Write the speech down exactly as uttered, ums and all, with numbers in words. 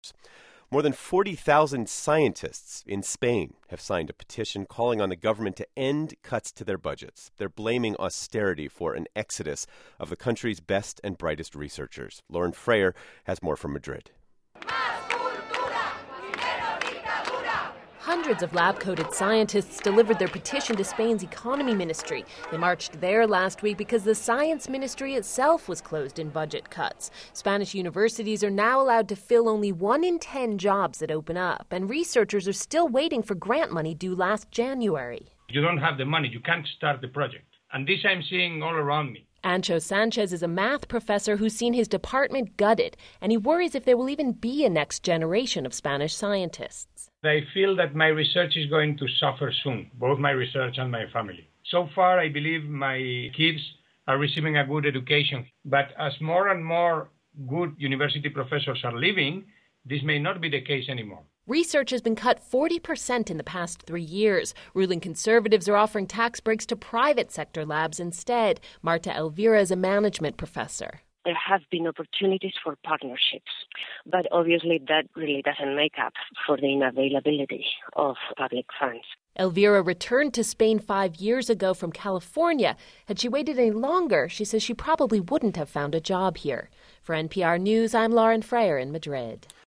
More than forty thousand scientists in Spain have signed a petition calling on the government to end cuts to their budgets. They're blaming austerity for an exodus of the country's best and brightest researchers. Lauren Freyer has more from Madrid. Hundreds of lab-coated scientists delivered their petition to Spain's economy ministry. They marched there last week because the science ministry itself was closed in budget cuts. Spanish universities are now allowed to fill only one in ten jobs that open up, and researchers are still waiting for grant money due last January. You don't have the money, you can't start the project. And this I'm seeing all around me. Ancho Sanchez is a math professor who's seen his department gutted, and he worries if there will even be a next generation of Spanish scientists. I feel that my research is going to suffer soon, both my research and my family. So far, I believe my kids are receiving a good education, but as more and more good university professors are leaving, this may not be the case anymore. Research has been cut forty percent in the past three years. Ruling conservatives are offering tax breaks to private sector labs instead. Marta Elvira is a management professor. There have been opportunities for partnerships, but obviously that really doesn't make up for the unavailability of public funds. Elvira returned to Spain five years ago from California. Had she waited any longer, she says she probably wouldn't have found a job here. For N P R News, I'm Lauren Freyer in Madrid.